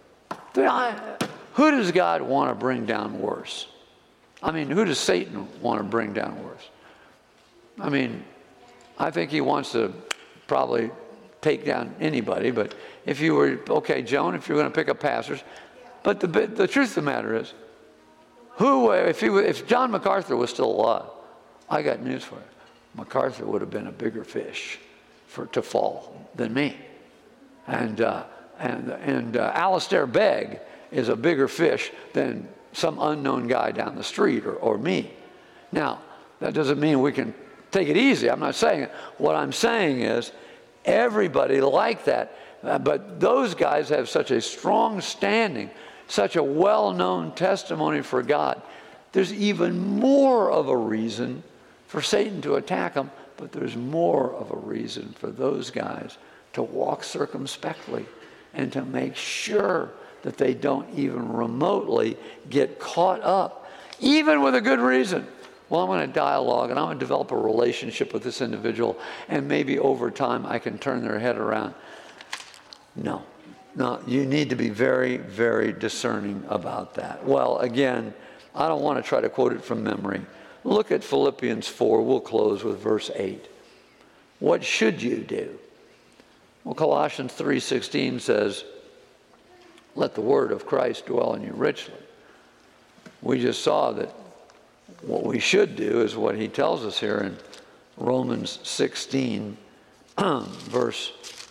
Who does God want to bring down worse? I mean, who does Satan want to bring down worse? I mean, I think he wants to probably take down anybody, but if you were, okay, Joan, if you're going to pick up pastors, but the truth of the matter is, if John MacArthur was still alive, I got news for you. MacArthur would have been a bigger fish to fall than me. And Alistair Begg is a bigger fish than some unknown guy down the street or me. Now, that doesn't mean we can take it easy. I'm not saying it. What I'm saying is everybody like that. But those guys have such a strong standing, such a well-known testimony for God. There's even more of a reason for Satan to attack them, but there's more of a reason for those guys to walk circumspectly and to make sure that they don't even remotely get caught up, even with a good reason. Well, I'm going to dialogue and I'm going to develop a relationship with this individual, and maybe over time I can turn their head around. No, you need to be very, very discerning about that. Well, again, I don't want to try to quote it from memory. Look at Philippians 4. We'll close with verse 8. What should you do? Well, Colossians 3:16 says, let the word of Christ dwell in you richly. We just saw that what we should do is what he tells us here in Romans 16, verse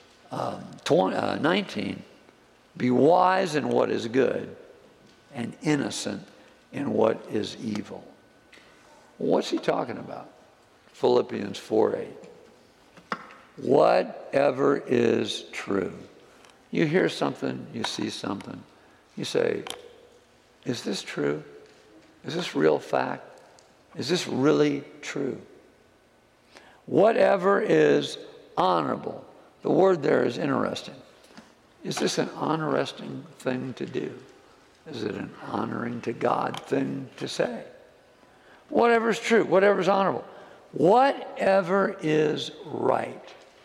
19. Be wise in what is good and innocent in what is evil. What's he talking about? Philippians 4:8. Whatever is true. You hear something, you see something. You say, is this true? Is this real fact? Is this really true? Whatever is honorable. The word there is interesting. Is this an honoring thing to do? Is it an honoring to God thing to say? Whatever is true, whatever is honorable, whatever is right.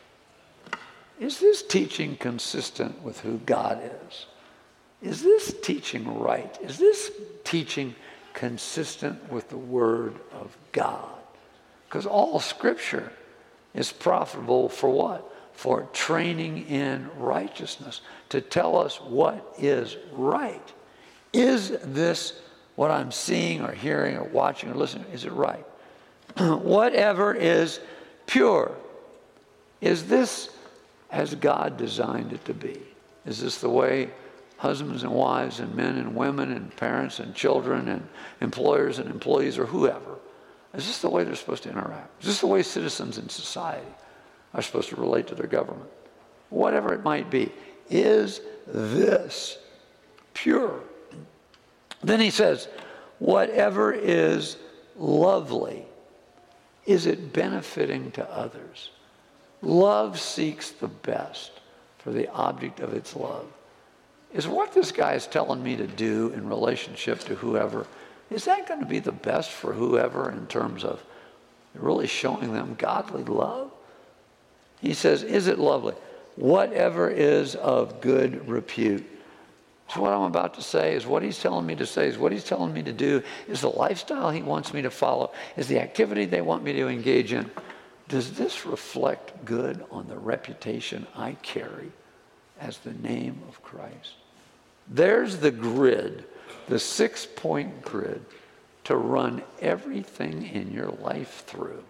Is this teaching consistent with who God is? Is this teaching right? Is this teaching consistent with the Word of God? Because all Scripture is profitable for what? For training in righteousness, to tell us what is right. Is this what I'm seeing or hearing or watching or listening, is it right? Whatever is pure. Is this as God designed it to be? Is this the way husbands and wives and men and women and parents and children and employers and employees or whoever, is this the way they're supposed to interact? Is this the way citizens in society are supposed to relate to their government? Whatever it might be, is this pure? Then he says, whatever is lovely, is it benefiting to others? Love seeks the best for the object of its love. Is what this guy is telling me to do in relationship to whoever, is that going to be the best for whoever in terms of really showing them godly love? He says, is it lovely? Whatever is of good repute. So what I'm about to say is what he's telling me to say, is what he's telling me to do, is the lifestyle he wants me to follow, is the activity they want me to engage in. Does this reflect good on the reputation I carry as the name of Christ? There's the grid, the 6-point grid to run everything in your life through.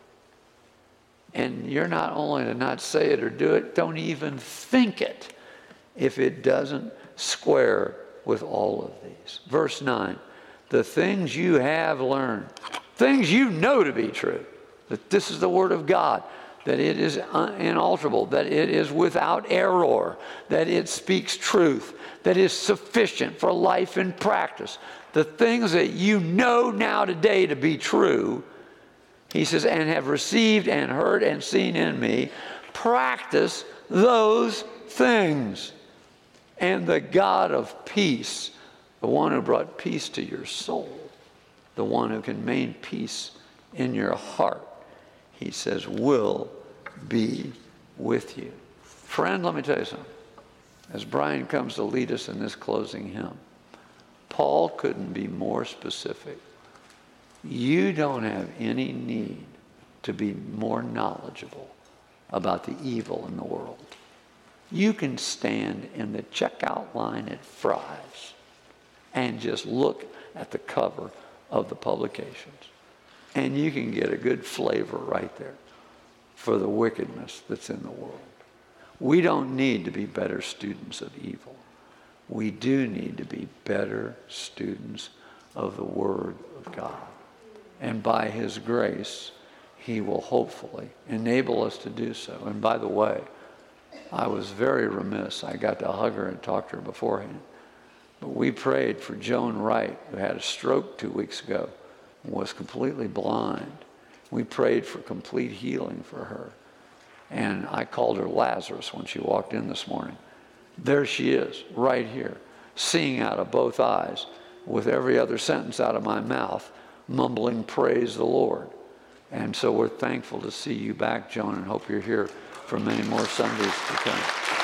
And you're not only to not say it or do it, don't even think it if it doesn't square with all of these. Verse 9, the things you have learned, things you know to be true, that this is the Word of God, that it is inalterable, that it is without error, that it speaks truth, that is sufficient for life and practice. The things that you know now today to be true, he says, and have received and heard and seen in me, practice those things. And the God of peace, the one who brought peace to your soul, the one who can maintain peace in your heart, he says, will be with you. Friend, let me tell you something. As Brian comes to lead us in this closing hymn, Paul couldn't be more specific. You don't have any need to be more knowledgeable about the evil in the world. You can stand in the checkout line at Fry's and just look at the cover of the publications. And you can get a good flavor right there for the wickedness that's in the world. We don't need to be better students of evil. we do need to be better students of the Word of God. And by His grace, He will hopefully enable us to do so. And by the way, I was very remiss. I got to hug her and talk to her beforehand. But we prayed for Joan Wright, who had a stroke 2 weeks ago and was completely blind. We prayed for complete healing for her. And I called her Lazarus when she walked in this morning. There she is, right here, seeing out of both eyes, with every other sentence out of my mouth, mumbling, praise the Lord. And so we're thankful to see you back, Joan, and hope you're here for many more Sundays to come.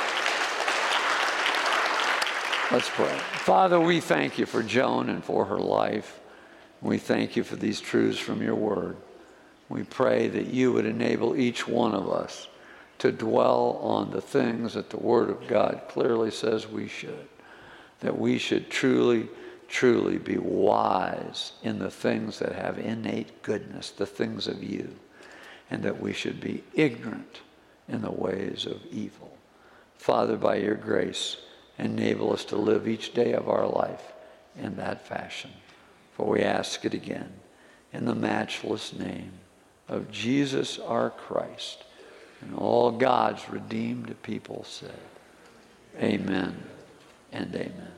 Let's pray. Father, we thank you for Joan and for her life. We thank you for these truths from your word. We pray that you would enable each one of us to dwell on the things that the Word of God clearly says we should. That we should truly, truly be wise in the things that have innate goodness, the things of you. And that we should be ignorant in the ways of evil. Father, by your grace, enable us to live each day of our life in that fashion. For we ask it again in the matchless name of Jesus our Christ. And all God's redeemed people said, amen and amen.